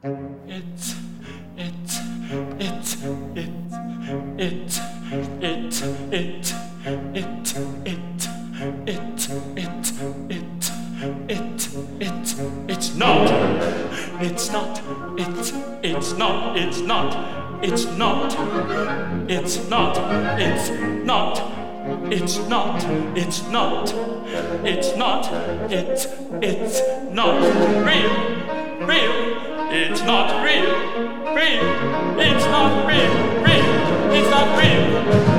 It's it's it it it it's not it's not it's not it's not it's not it's not it's not it's not it's not it's not it's not real it's not real it's not real it's not real